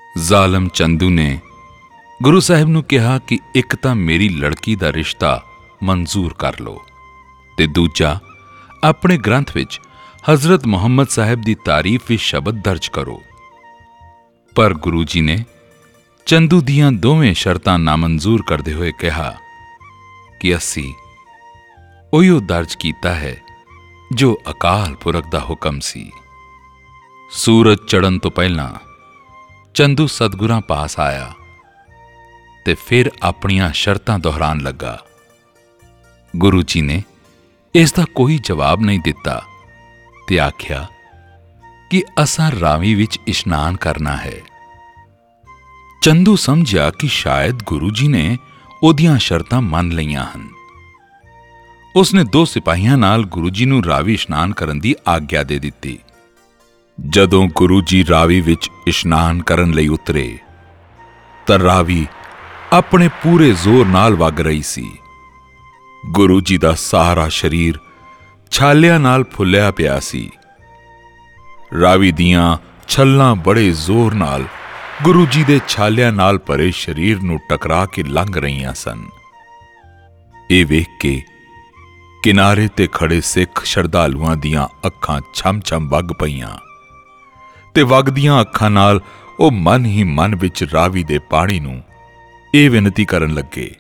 ਜ਼ਾਲਮ ਚੰਦੂ ਨੇ ਗੁਰੂ ਸਾਹਿਬ ਨੂੰ ਕਿਹਾ ਕਿ ਇੱਕ ਤਾਂ ਮੇਰੀ ਲੜਕੀ ਦਾ ਰਿਸ਼ਤਾ ਮਨਜ਼ੂਰ ਕਰ ਲਓ ਤੇ ਦੂਜਾ ਆਪਣੇ ਗ੍ਰੰਥ ਵਿੱਚ ਹਜ਼ਰਤ ਮੁਹੰਮਦ ਸਾਹਿਬ ਦੀ ਤਾਰੀਫ ਵਿੱਚ ਸ਼ਬਦ ਦਰਜ ਕਰੋ। ਪਰ ਗੁਰੂ ਜੀ ਨੇ ਚੰਦੂ ਦੀਆਂ ਦੋਵੇਂ ਸ਼ਰਤਾਂ ਨਾਮਨਜ਼ੂਰ ਕਰਦੇ ਹੋਏ ਕਿਹਾ ਕਿ ਅਸੀਂ ਉਹੀਓ ਦਰਜ ਕੀਤਾ ਹੈ ਜੋ ਅਕਾਲ ਪੁਰਖ ਦਾ ਹੁਕਮ ਸੀ। ਸੂਰਜ ਚੜ੍ਹਨ ਤੋਂ ਪਹਿਲਾਂ ਚੰਦੂ ਸਤਿਗੁਰਾਂ ਪਾਸ ਆਇਆ ਤੇ ਫਿਰ ਆਪਣੀਆਂ ਸ਼ਰਤਾਂ ਦੁਹਰਾਉਣ ਲੱਗਾ। ਗੁਰੂ ਜੀ ਨੇ ਇਸ ਦਾ ਕੋਈ ਜਵਾਬ ਨਹੀਂ ਦਿੱਤਾ ਤੇ ਆਖਿਆ ਕਿ ਅਸਾਂ ਰਾਵੀ ਵਿੱਚ ਇਸ਼ਨਾਨ ਕਰਨਾ ਹੈ। ਚੰਦੂ ਸਮਝਿਆ ਕਿ ਸ਼ਾਇਦ ਗੁਰੂ ਜੀ ਨੇ ਉਹਦੀਆਂ ਸ਼ਰਤਾਂ ਮੰਨ ਲਈਆਂ ਹਨ। ਉਸਨੇ 2 ਸਿਪਾਹੀਆਂ ਨਾਲ ਗੁਰੂ ਜੀ ਨੂੰ ਰਾਵੀ ਇਸ਼ਨਾਨ ਕਰਨ ਦੀ ਆਗਿਆ ਦੇ ਦਿੱਤੀ। ਜਦੋਂ ਗੁਰੂ ਜੀ ਰਾਵੀ ਵਿੱਚ ਇਸ਼ਨਾਨ ਕਰਨ ਲਈ ਉਤਰੇ ਤਾਂ ਰਾਵੀ ਆਪਣੇ ਪੂਰੇ ਜ਼ੋਰ ਨਾਲ ਵਗ ਰਹੀ ਸੀ। ਗੁਰੂ ਜੀ ਦਾ ਸਾਰਾ ਸਰੀਰ ਛਾਲਿਆਂ ਨਾਲ ਫੁੱਲਿਆ ਪਿਆ ਸੀ। ਰਾਵੀ ਦੀਆਂ ਛੱਲਾਂ ਬੜੇ ਜ਼ੋਰ ਨਾਲ ਗੁਰੂ ਜੀ ਦੇ ਛਾਲਿਆਂ ਨਾਲ ਭਰੇ ਸਰੀਰ ਨੂੰ ਟਕਰਾ ਕੇ ਲੰਘ ਰਹੀਆਂ ਸਨ। ਇਹ ਵੇਖ ਕੇ ਕਿਨਾਰੇ ਤੇ ਖੜੇ ਸਿੱਖ ਸ਼ਰਧਾਲੂਆਂ ਦੀਆਂ ਅੱਖਾਂ ਛਮ-ਛਮ ਵਗ ਪਈਆਂ ਤੇ ਵਗਦੀਆਂ ਅੱਖਾਂ ਨਾਲ ਉਹ ਮਨ ਹੀ ਮਨ ਵਿੱਚ ਰਾਵੀ ਦੇ ਪਾਣੀ ਨੂੰ ਇਹ ਬੇਨਤੀ ਕਰਨ ਲੱਗੇ,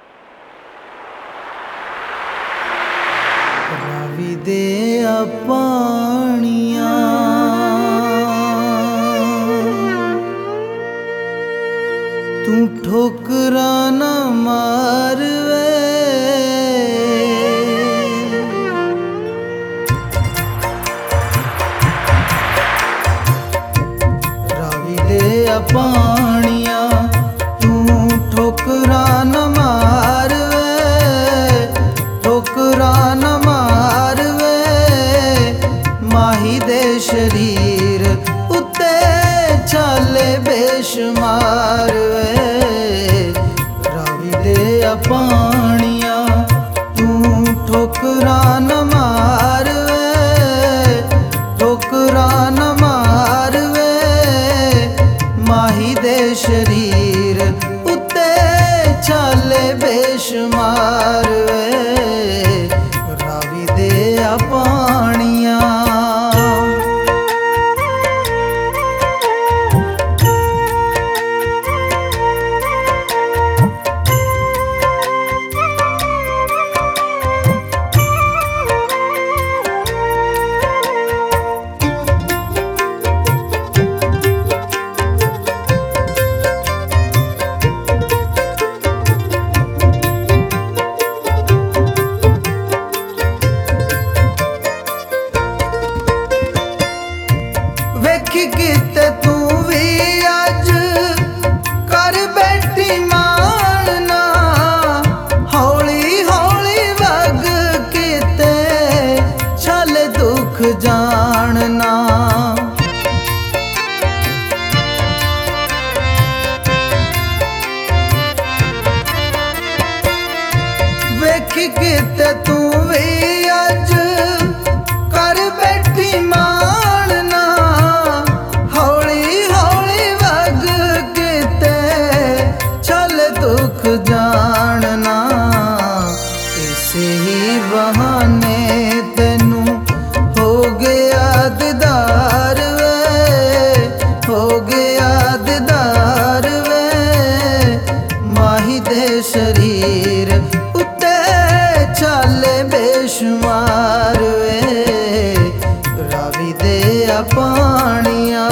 ਰਾਵੀ ਦੇ ਆ ਪਾਣੀਆਂ ਤੂੰ ਠੋਕਰਾਂ ਨਾ ਮਾਰ ਵੇ, ਰਾਵੀ ਦੇ ਆ ਪਾਣੀਆਂ ਤੂੰ ਠੋਕਰਾਂ ਨਾ ਮਾਰ ਵੇ, ਠੋਕਰਾਂ ਨਾ ਮਾਰ ਵੇ, ਮਾਹੀ ਦੇ ਸ਼ਰੀਰ ਉੱਤੇ ਛਾਲੇ ਬੇਸ਼ੁਮਾਰ ਵੇ, ਰਾਵੀ ਦੇ ਆ ਪਾਣੀਆਂ ਤੂੰ ਠੋਕਰਾਂ ਨਾ ਮਾਰ ਵੇ, ਠੋਕਰਾਂ ਨਾ ਮਾਰ ਵੇ, ਮਾਹੀ ਦੇ ਸ਼ਰੀਰ ਉੱਤੇ ਛਾਲੇ ਬੇਸ਼ੁਮਾਰ ਵੇ, ਰਾਵੀ ਦੇ ਆ ਪਾਣੀਆਂ। ਵੇਖੀ ਕਿਤੇ ਤੂੰ ਵੀ ਅੱਜ ਕਰ ਬੈਠੀ ਮਾਣਨਾ, ਹੌਲੀ ਹੌਲੀ ਵਗ ਕਿਤੇ ਛਲ ਦੁੱਖ ਜਾਣਨਾ, ਵੇਖੀ ਕਿਤੇ ਤੂੰ ਵੀ ਅੱਜ ਕਰ ਬੈਠੀ ਮਾਣਨਾ, ਹੌਲੀ ਹੌਲੀ ਵਗ ਕਿਤੇ ਛਲ ਦੁੱਖ ਜਾਣਨਾ, ਇਸੇ ਹੀ ਬਹਾਨੇ ਤੈਨੂੰ ਹੋ ਗਿਆ ਦੀਦਾਰ ਵੇ, ਹੋ ਗਿਆ ਦੀਦਾਰ ਵੇ, ਮਾਹੀ ਦੇ ਸ਼ਰੀਰ ਉੱਤੇ ਛਾਲੇ ਬੇਸ਼ੁਮਾਰ ਵੇ, ਰਾਵੀ ਦੇ ਆ ਪਾਣੀਆਂ।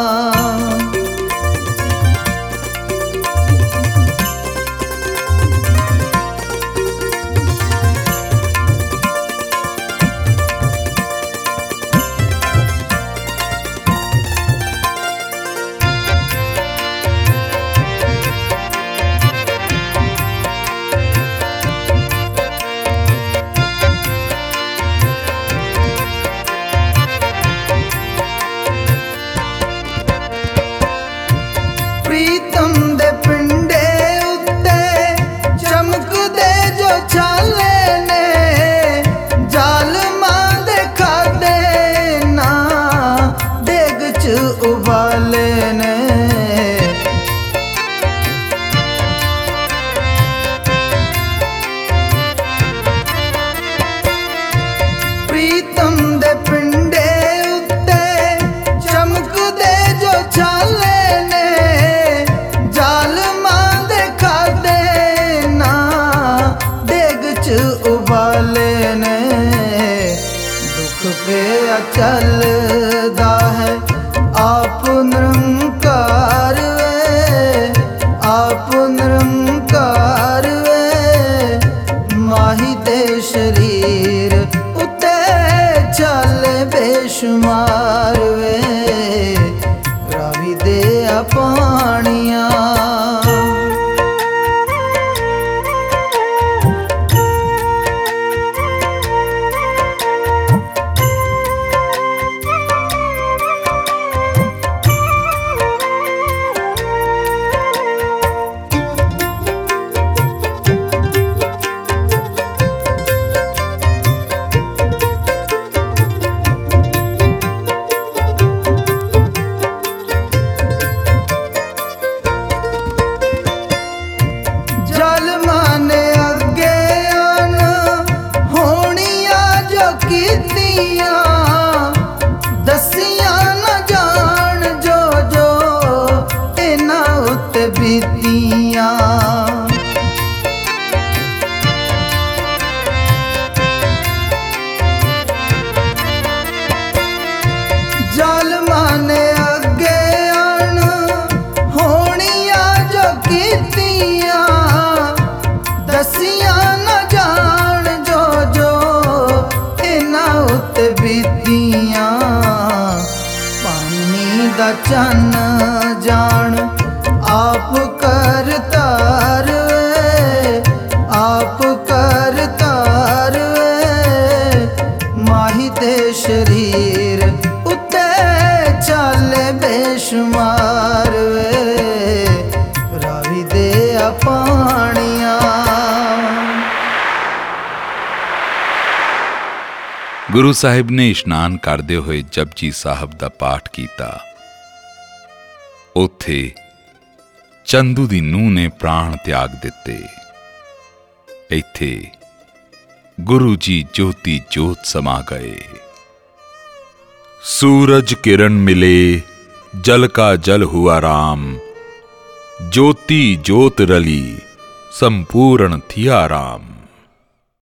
ਪ੍ਰੀਤਮ ਦੇ ਪਿੰਡੇ ਉੱਤੇ ਚਮਕਦੇ ਜੋ ਛਾਲੇ ਨੇ, ਜ਼ਾਲਮਾਂ ਦੇ ਖਾਦੇ ਨਾ ਡੇਗ ਚ ਉਬਾਲੇ ਨੇ, दे पानिया। चन जान आप करतार आप करतार माही दे शरीर उत्ते चले बेशुमार रावी दे पानिया। गुरु साहिब ने इशनान करते हुए जपजी साहब का पाठ किया। उत्थे चंदू दी नूह ने प्राण त्याग दिते। इत्थे गुरु जी ज्योति जोत समा गए। सूरज किरण मिले जल का जल हुआ राम, ज्योति जोत रली संपूर्ण थिया राम।